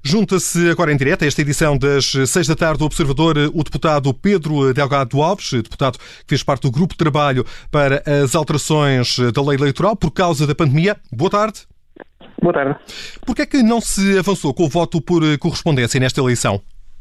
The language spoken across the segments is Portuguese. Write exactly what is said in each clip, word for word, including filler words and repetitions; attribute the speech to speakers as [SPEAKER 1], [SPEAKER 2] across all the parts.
[SPEAKER 1] Junta-se agora em direto a esta edição das seis da tarde do Observador o deputado Pedro Delgado Alves, deputado que fez parte do grupo de trabalho para as alterações da lei eleitoral por causa da pandemia. Boa tarde.
[SPEAKER 2] Boa tarde.
[SPEAKER 1] Porquê é que não se avançou com o voto por correspondência nesta eleição?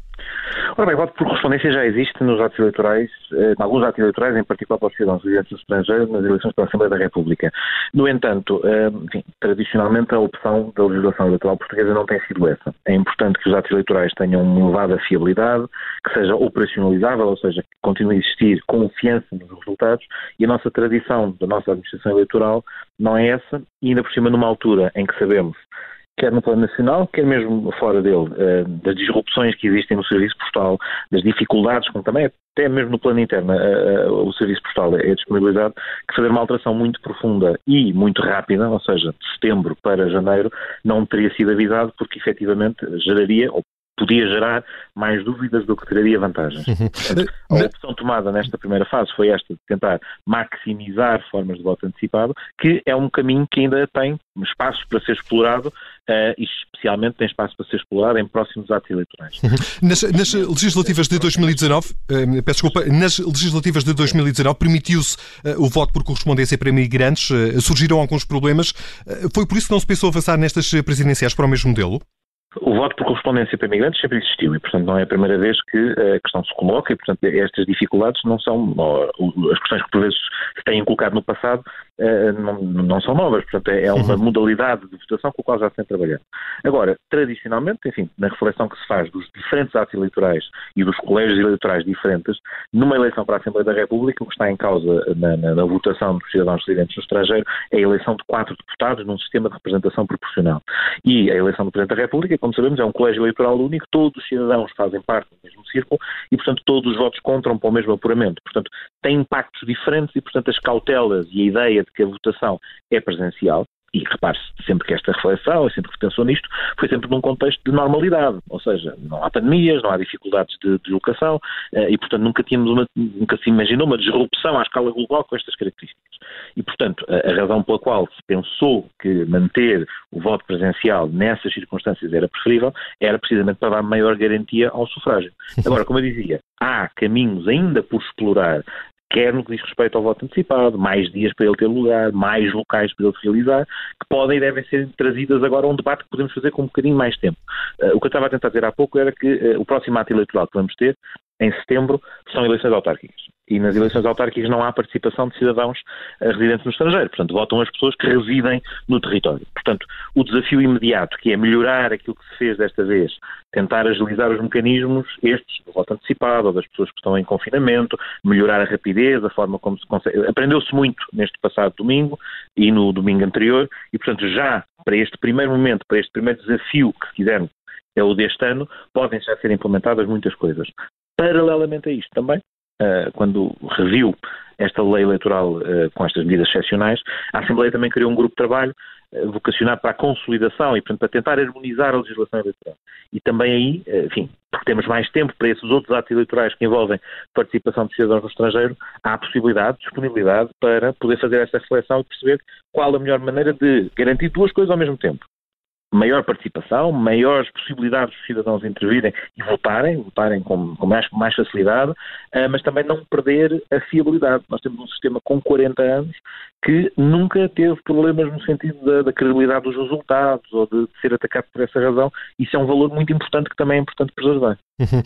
[SPEAKER 2] Ora bem, o voto por correspondência já existe nos atos eleitorais, em alguns atos eleitorais, em particular para os cidadãos residentes do estrangeiro, nas eleições para a Assembleia da República. No entanto, enfim, tradicionalmente a opção da legislação eleitoral portuguesa não tem sido essa. É importante que os atos eleitorais tenham uma elevada fiabilidade, que seja operacionalizável, ou seja, que continue a existir confiança nos resultados, e a nossa tradição da nossa administração eleitoral não é essa, e ainda por cima numa altura em que sabemos, quer no plano nacional, quer mesmo fora dele, das disrupções que existem no serviço postal, das dificuldades, como também até mesmo no plano interno o serviço postal é disponibilizado, que fazer uma alteração muito profunda e muito rápida, ou seja, de setembro para janeiro, não teria sido avisado porque efetivamente geraria, ou podia gerar mais dúvidas do que traria vantagens. Portanto, a opção tomada nesta primeira fase foi esta de tentar maximizar formas de voto antecipado, que é um caminho que ainda tem espaços para ser explorado uh, e especialmente tem espaço para ser explorado em próximos atos eleitorais.
[SPEAKER 1] Nas, nas legislativas de dois mil e dezanove, uh, peço desculpa, nas legislativas de dois mil e dezanove permitiu-se uh, o voto por correspondência para imigrantes, uh, surgiram alguns problemas. Uh, foi por isso que não se pensou avançar nestas presidenciais para o mesmo modelo?
[SPEAKER 2] O voto por correspondência para imigrantes sempre existiu e, portanto, não é a primeira vez que a questão se coloca e, portanto, estas dificuldades não são, as questões que por vezes se têm colocado no passado não, não são novas, portanto, é uma modalidade de votação com a qual já se tem trabalhado. Agora, tradicionalmente, enfim, na reflexão que se faz dos diferentes atos eleitorais e dos colégios eleitorais diferentes, numa eleição para a Assembleia da República, o que está em causa na, na, na votação dos cidadãos residentes no estrangeiro é a eleição de quatro deputados num sistema de representação proporcional. E a eleição do Presidente da República, como sabemos, é um colégio eleitoral único, todos os cidadãos fazem parte do mesmo círculo e, portanto, todos os votos contam para o mesmo apuramento. Portanto, tem impactos diferentes e, portanto, as cautelas e a ideia de que a votação é presencial, e repare-se sempre que esta reflexão, sempre que se pensou nisto, foi sempre num contexto de normalidade, ou seja, não há pandemias, não há dificuldades de deslocação e, portanto, nunca tínhamos uma, nunca se imaginou uma disrupção à escala global com estas características. E, portanto, a, a razão pela qual se pensou que manter o voto presencial nessas circunstâncias era preferível, era precisamente para dar maior garantia ao sufrágio. Agora, como eu dizia, há caminhos ainda por explorar, quer no que diz respeito ao voto antecipado, mais dias para ele ter lugar, mais locais para ele se realizar, que podem e devem ser trazidas agora a um debate que podemos fazer com um bocadinho mais tempo. Uh, o que eu estava a tentar dizer há pouco era que uh, o próximo ato eleitoral que vamos ter, em setembro, são eleições autárquicas. E nas eleições autárquicas não há participação de cidadãos uh, residentes no estrangeiro. Portanto, votam as pessoas que residem no território. Portanto, o desafio imediato, que é melhorar aquilo que se fez desta vez, tentar agilizar os mecanismos, estes, do voto antecipado, ou das pessoas que estão em confinamento, melhorar a rapidez, a forma como se consegue. Aprendeu-se muito neste passado domingo e no domingo anterior, e, portanto, já para este primeiro momento, para este primeiro desafio, que se quisermos, é o deste ano, podem já ser implementadas muitas coisas. Paralelamente a isto também, Uh, quando reviu esta lei eleitoral uh, com estas medidas excepcionais, a Assembleia também criou um grupo de trabalho uh, vocacionado para a consolidação e, portanto, para tentar harmonizar a legislação eleitoral. E também aí, uh, enfim, porque temos mais tempo para esses outros atos eleitorais que envolvem participação de cidadãos no estrangeiro, há a possibilidade, disponibilidade para poder fazer esta reflexão e perceber qual a melhor maneira de garantir duas coisas ao mesmo tempo. Maior participação, maiores possibilidades dos cidadãos intervirem e votarem, votarem com, com mais, mais facilidade, uh, mas também não perder a fiabilidade. Nós temos um sistema com quarenta anos que nunca teve problemas no sentido da, da credibilidade dos resultados ou de ser atacado por essa razão. Isso é um valor muito importante que também é importante preservar.
[SPEAKER 1] Uhum.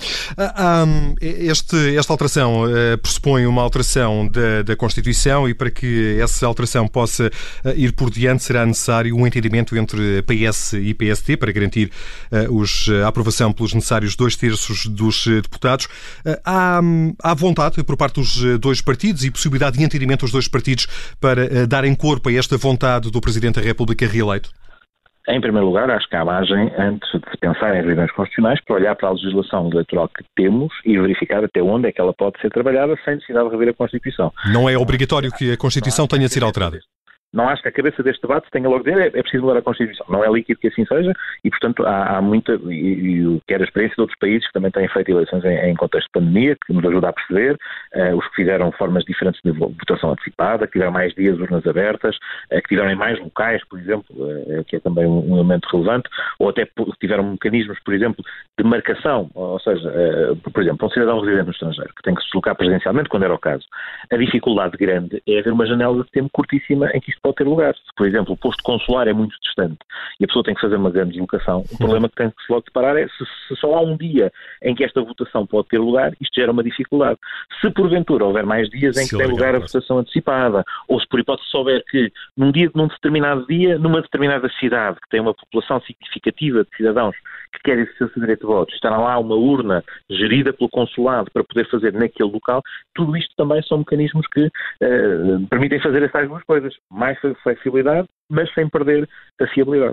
[SPEAKER 1] Um, este, esta alteração uh, pressupõe uma alteração da, da Constituição e para que essa alteração possa uh, ir por diante será necessário um entendimento entre P S e P S D para garantir uh, os, a aprovação pelos necessários dois terços dos uh, deputados. Uh, há, há vontade por parte dos uh, dois partidos e possibilidade de entendimento dos dois partidos para uh, darem corpo a esta vontade do Presidente da República reeleito?
[SPEAKER 2] Em primeiro lugar, acho que há margem, antes de se pensar em revisões constitucionais, para olhar para a legislação eleitoral que temos e verificar até onde é que ela pode ser trabalhada sem necessidade de rever a Constituição.
[SPEAKER 1] Não é obrigatório que a Constituição tenha de ser alterada?
[SPEAKER 2] Não acho que a cabeça deste debate se tenha logo de dizer é, é preciso mudar a Constituição. Não é líquido que assim seja e, portanto, há, há muita, e, e quer a experiência de outros países que também têm feito eleições em, em contexto de pandemia, que nos ajuda a perceber, uh, os que fizeram formas diferentes de votação antecipada, que tiveram mais dias urnas abertas, uh, que tiveram em mais locais, por exemplo, uh, que é também um, um elemento relevante, ou até tiveram mecanismos, por exemplo, de marcação, ou seja, uh, por exemplo, um cidadão residente no estrangeiro, que tem que se deslocar presencialmente, quando era o caso. A dificuldade grande é haver uma janela de tempo curtíssima em que isto pode ter lugar. Se, por exemplo, o posto consular é muito distante e a pessoa tem que fazer uma grande deslocação, o problema que tem que se logo separar é se, se só há um dia em que esta votação pode ter lugar, isto gera uma dificuldade. Se porventura houver mais dias em que tem lugar a votação antecipada, ou se por hipótese souber que num dia, num determinado dia, numa determinada cidade que tem uma população significativa de cidadãos que querem exercer o seu direito de voto, estará lá uma urna gerida pelo consulado para poder fazer naquele local, tudo isto também são mecanismos que uh, permitem fazer essas duas coisas. Mais flexibilidade, mas sem perder a fiabilidade.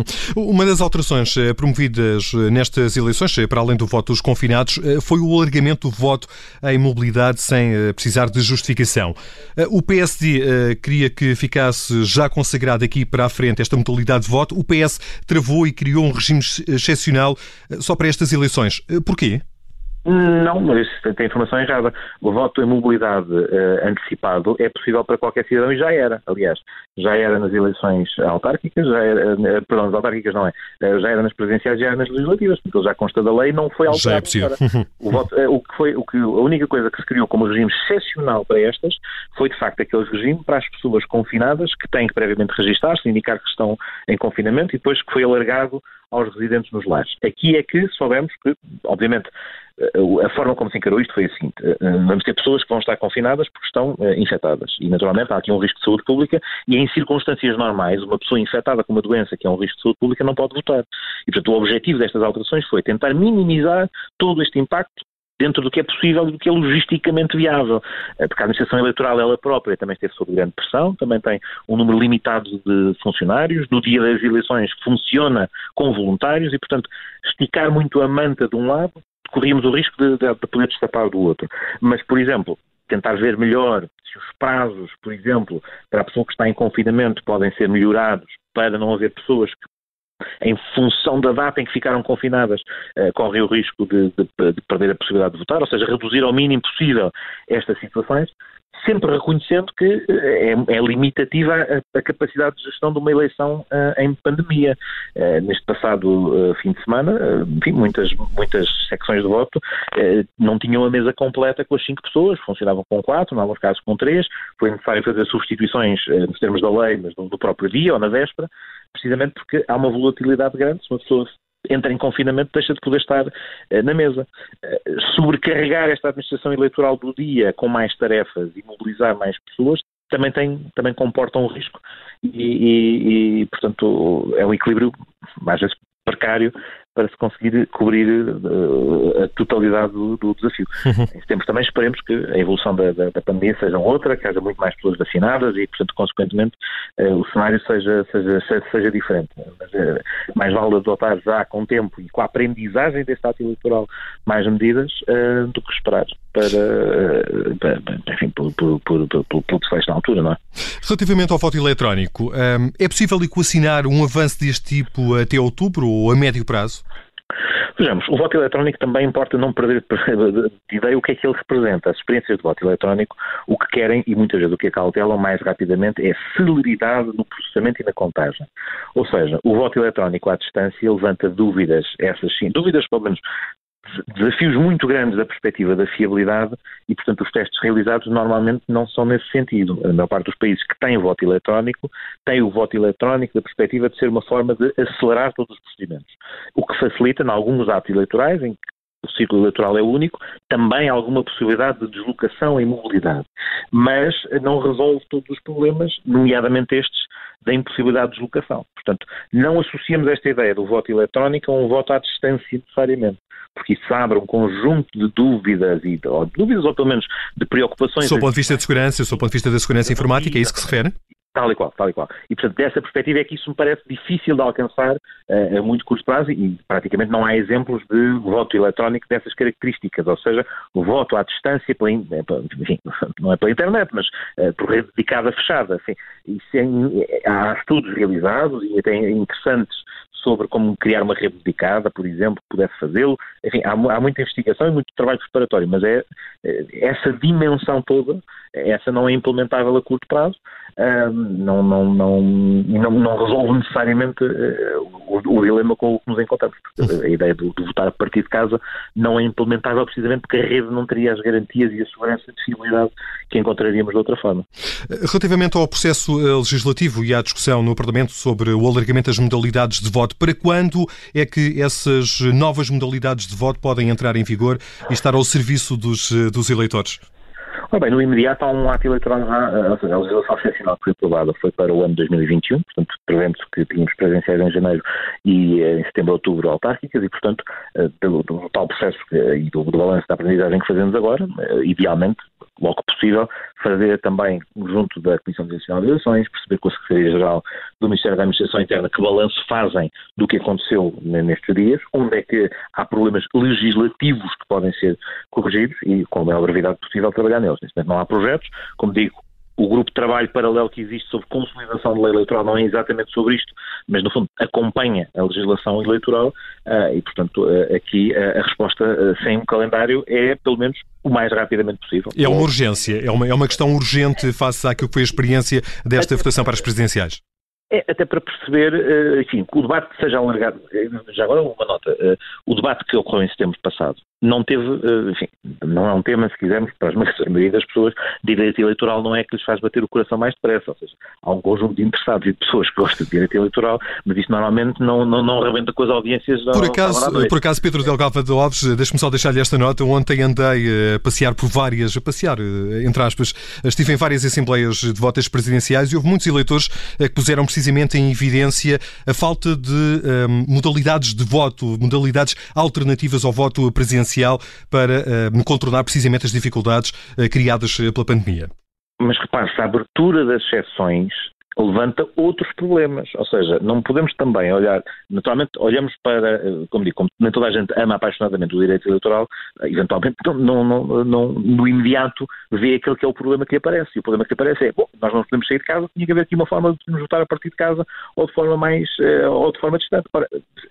[SPEAKER 1] Uma das alterações promovidas nestas eleições, para além do voto dos confinados, foi o alargamento do voto em mobilidade sem precisar de justificação. O P S D queria que ficasse já consagrado aqui para a frente esta modalidade de voto. O P S travou e criou um regime excepcional só para estas eleições. Porquê?
[SPEAKER 2] Não, mas tem informação errada. O voto em mobilidade uh, antecipado é possível para qualquer cidadão e já era, aliás. Já era nas eleições autárquicas, já era, uh, perdão, nas autárquicas não é, uh, já era nas presidenciais, já era nas legislativas, porque ele já consta da lei e não foi alterado.
[SPEAKER 1] Já é possível.
[SPEAKER 2] O voto, uh, o que foi, o que, a única coisa que se criou como regime excepcional para estas foi, de facto, aquele regime para as pessoas confinadas que têm que previamente registar-se, indicar que estão em confinamento e depois que foi alargado aos residentes nos lares. Aqui é que soubemos que, obviamente, a forma como se encarou isto foi a seguinte: vamos ter pessoas que vão estar confinadas porque estão uh, infectadas e, naturalmente, há aqui um risco de saúde pública e, em circunstâncias normais, uma pessoa infectada com uma doença que é um risco de saúde pública não pode votar. E, portanto, o objetivo destas alterações foi tentar minimizar todo este impacto dentro do que é possível e do que é logisticamente viável. Porque a administração eleitoral, ela própria, também esteve sob grande pressão, também tem um número limitado de funcionários, no dia das eleições funciona com voluntários e, portanto, esticar muito a manta de um lado, corríamos o risco de, de, de poder destapar do outro. Mas, por exemplo, tentar ver melhor se os prazos, por exemplo, para a pessoa que está em confinamento podem ser melhorados para não haver pessoas que, em função da data em que ficaram confinadas, uh, correm o risco de, de, de perder a possibilidade de votar, ou seja, reduzir ao mínimo possível estas situações, sempre reconhecendo que é, é limitativa a, a capacidade de gestão de uma eleição uh, em pandemia. Uh, neste passado uh, fim de semana, uh, enfim, muitas, muitas secções de voto uh, não tinham a mesa completa com as cinco pessoas, funcionavam com quatro, em alguns casos com três, foi necessário fazer substituições uh, nos termos da lei, mas no, no próprio dia ou na véspera, precisamente porque há uma volatilidade grande. Se uma pessoa entra em confinamento, deixa de poder estar uh, na mesa. Uh, sobrecarregar esta administração eleitoral do dia com mais tarefas e mobilizar mais pessoas também, tem, também comporta um risco e, e, e, portanto, é um equilíbrio, às vezes, precário para se conseguir cobrir uh, a totalidade do, do desafio. Uhum. Em tempos também esperemos que a evolução da, da, da pandemia seja outra, que haja muito mais pessoas vacinadas e, portanto, consequentemente, uh, o cenário seja, seja, seja diferente. Mas, uh, mais vale adotar já com tempo e com a aprendizagem deste ato eleitoral mais medidas uh, do que esperar para, uh, para, para enfim, por, por, por, por, por, por desfecho na altura, não é?
[SPEAKER 1] Relativamente ao voto eletrónico, um, é possível equacionar um avanço deste tipo até outubro ou a médio prazo?
[SPEAKER 2] Vejamos, o voto eletrónico também importa não perder de ideia o que é que ele representa. As experiências de voto eletrónico, o que querem e muitas vezes o que acautelam mais rapidamente é celeridade no processamento e na contagem. Ou seja, o voto eletrónico à distância levanta dúvidas, essas sim, dúvidas pelo menos desafios muito grandes da perspectiva da fiabilidade e, portanto, os testes realizados normalmente não são nesse sentido. A maior parte dos países que têm o voto eletrónico têm o voto eletrónico da perspectiva de ser uma forma de acelerar todos os procedimentos, o que facilita, em alguns atos eleitorais, em que o ciclo eleitoral é único, também há alguma possibilidade de deslocação e mobilidade, mas não resolve todos os problemas, nomeadamente estes da impossibilidade de deslocação. Portanto, não associamos esta ideia do voto eletrónico a um voto à distância necessariamente, porque isso abre um conjunto de dúvidas, e, ou de dúvidas ou pelo menos de preocupações.
[SPEAKER 1] Do seu ponto de vista de segurança, do seu ponto de vista da segurança informática, é isso que se refere?
[SPEAKER 2] Tal e qual, tal e qual. E, portanto, dessa perspectiva é que isso me parece difícil de alcançar uh, a muito curto prazo e praticamente não há exemplos de voto eletrónico dessas características, ou seja, o voto à distância, pela, enfim, não é pela internet, mas uh, por rede dedicada fechada. Assim, isso é, há estudos realizados e até interessantes sobre como criar uma rede dedicada, por exemplo, que pudesse fazê-lo. Enfim, há, há muita investigação e muito trabalho preparatório, mas é, essa dimensão toda, essa não é implementável a curto prazo, uh, não, não, não, não, não resolve necessariamente uh, o, o dilema com o que nos encontramos. A ideia de, de votar a partir de casa não é implementável precisamente porque a rede não teria as garantias e a segurança de fidelidade que encontraríamos de outra forma.
[SPEAKER 1] Relativamente ao processo legislativo e à discussão no Parlamento sobre o alargamento das modalidades de voto, para quando é que essas novas modalidades de voto podem entrar em vigor e estar ao serviço dos, dos eleitores?
[SPEAKER 2] Ora bem, no imediato há um ato eleitoral, ou seja, a legislação excepcional que foi aprovada foi para o ano dois mil e vinte e um, portanto, prevendo-se que tínhamos presenciais em janeiro e em setembro, outubro, autárquicas, e, portanto, pelo, pelo tal processo e do, do balanço da aprendizagem que fazemos agora, idealmente, logo que possível, fazer também, junto da Comissão Nacional de Eleições, perceber com a Secretaria-Geral do Ministério da Administração Interna que balanço fazem do que aconteceu nestes dias, onde é que há problemas legislativos que podem ser corrigidos e, com a maior brevidade possível, trabalhar neles. Neste momento não há projetos, como digo, o grupo de trabalho paralelo que existe sobre consolidação da lei eleitoral não é exatamente sobre isto, mas no fundo acompanha a legislação eleitoral uh, e, portanto, uh, aqui uh, a resposta uh, sem um calendário é, pelo menos, o mais rapidamente possível.
[SPEAKER 1] É uma urgência, é uma, é uma questão urgente face àquilo que foi a experiência desta votação para as presidenciais.
[SPEAKER 2] É, até para perceber, enfim, que o debate seja alargado. Já agora uma nota, o debate que ocorreu em setembro passado não teve, enfim, não é um tema, se quisermos, para a maioria das pessoas, direito eleitoral não é que lhes faz bater o coração mais depressa, ou seja, há um conjunto de interessados e de pessoas que gostam de direito eleitoral, mas isso normalmente não, não, não rebenta com as audiências.
[SPEAKER 1] Por acaso, por acaso Pedro Delgado Alves, deixe-me só deixar-lhe esta nota, ontem andei a passear por várias, a passear, entre aspas, estive em várias assembleias de votos presidenciais e houve muitos eleitores que puseram precisamente em evidência a falta de um, modalidades de voto, modalidades alternativas ao voto presidencial para uh, contornar precisamente as dificuldades uh, criadas pela pandemia.
[SPEAKER 2] Mas repare-se, a abertura das exceções levanta outros problemas, ou seja, não podemos também olhar, naturalmente olhamos para, como digo, como nem toda a gente ama apaixonadamente o direito eleitoral, eventualmente não, não, não, no imediato vê aquele que é o problema que aparece, e o problema que aparece é, bom, nós não podemos sair de casa, tinha que haver aqui uma forma de nos votar a partir de casa, ou de forma mais, ou de forma distante. Ora,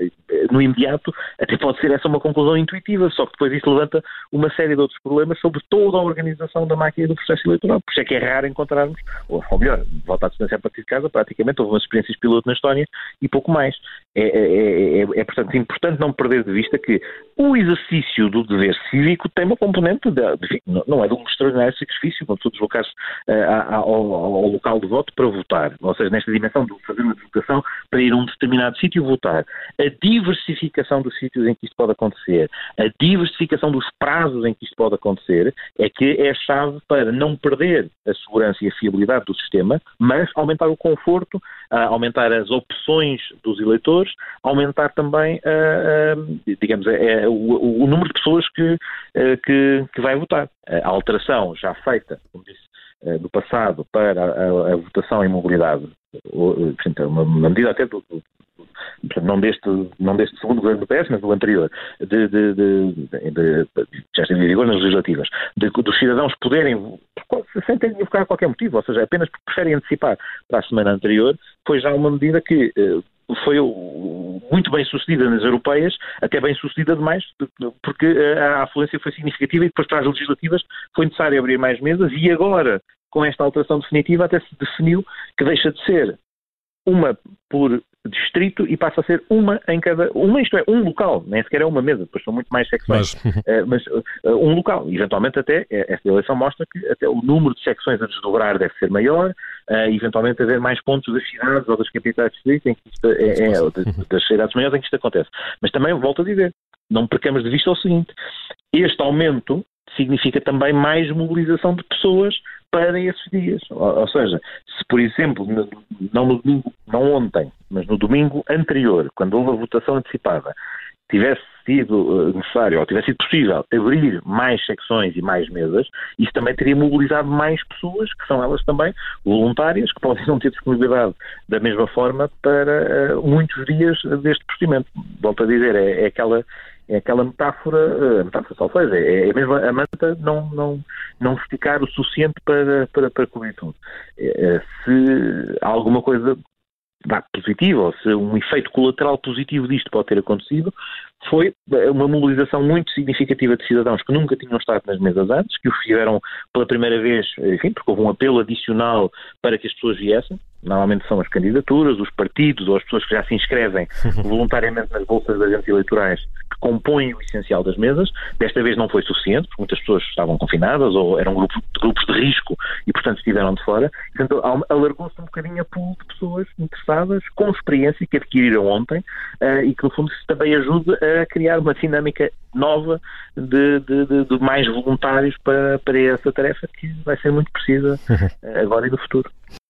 [SPEAKER 2] no imediato, até pode ser essa uma conclusão intuitiva, só que depois isso levanta uma série de outros problemas sobre toda a organização da máquina do processo eleitoral, por isso é que é raro encontrarmos, ou, ou melhor, votar à distância a partir de casa, praticamente houve umas experiências piloto na Estónia e pouco mais. É, é, é, é, portanto, importante não perder de vista que o exercício do dever cívico tem uma componente, de, de, não é de um extraordinário sacrifício, quando todos deslocar-se uh, ao, ao local de voto para votar, ou seja, nesta dimensão de fazer uma deslocação para ir a um determinado sítio votar. A diversificação dos sítios em que isto pode acontecer, a diversificação dos prazos em que isto pode acontecer, é que é a chave para não perder a segurança e a fiabilidade do sistema, mas aumentar o conforto, uh, aumentar as opções dos eleitores, aumentar também, uh, uh, digamos, uh, o, o número de pessoas que, uh, que, que vai votar. A alteração já feita, como disse, uh, do passado para a, a, a votação em mobilidade, uh, portanto, uma, uma medida até do, do não deste, não deste segundo governo do P S, mas do anterior, de, de, de, de, de, já esteve em vigor nas legislativas, de, dos cidadãos poderem, sem ter de invocar qualquer motivo, ou seja, apenas porque preferem antecipar para a semana anterior, foi já uma medida que foi muito bem sucedida nas europeias, até bem sucedida demais, porque a afluência foi significativa e depois para as legislativas foi necessário abrir mais mesas e agora, com esta alteração definitiva, até se definiu que deixa de ser uma por distrito e passa a ser uma em cada... Uma, isto é, um local, nem sequer é uma mesa, depois são muito mais secções. Mas, uh, mas uh, um local. Eventualmente até, esta eleição mostra que até o número de secções a desdobrar deve ser maior, uh, eventualmente haver mais pontos das cidades ou das capitais de distrito, em que isto é, é, das cidades maiores em que isto acontece. Mas também, volto a dizer, não percamos de vista o seguinte, este aumento significa também mais mobilização de pessoas para esses dias. Ou, ou seja, se por exemplo, no, não no domingo, não ontem, mas no domingo anterior, quando houve a votação antecipada, tivesse sido necessário, ou tivesse sido possível, abrir mais secções e mais mesas, isso também teria mobilizado mais pessoas, que são elas também voluntárias, que podem não ter disponibilidade da mesma forma para uh, muitos dias deste procedimento. Volto a dizer, é, é aquela... É aquela metáfora, a metáfora salveja, é, é mesmo a manta não, não, não esticar o suficiente para, para, para cobrir tudo. É, se há alguma coisa dá, positiva, ou se um efeito colateral positivo disto pode ter acontecido, foi uma mobilização muito significativa de cidadãos que nunca tinham estado nas mesas antes, que o fizeram pela primeira vez, enfim, porque houve um apelo adicional para que as pessoas viessem. Normalmente são as candidaturas, os partidos ou as pessoas que já se inscrevem voluntariamente nas bolsas de agentes eleitorais que compõem o essencial das mesas. Desta vez não foi suficiente, porque muitas pessoas estavam confinadas ou eram grupos, grupos de risco e, portanto, estiveram de fora. Portanto, alargou-se um bocadinho a pool de pessoas interessadas, com experiência, que adquiriram ontem uh, e que, no fundo, também ajuda a criar uma dinâmica nova de, de, de, de mais voluntários para, para essa tarefa que vai ser muito precisa agora e no futuro.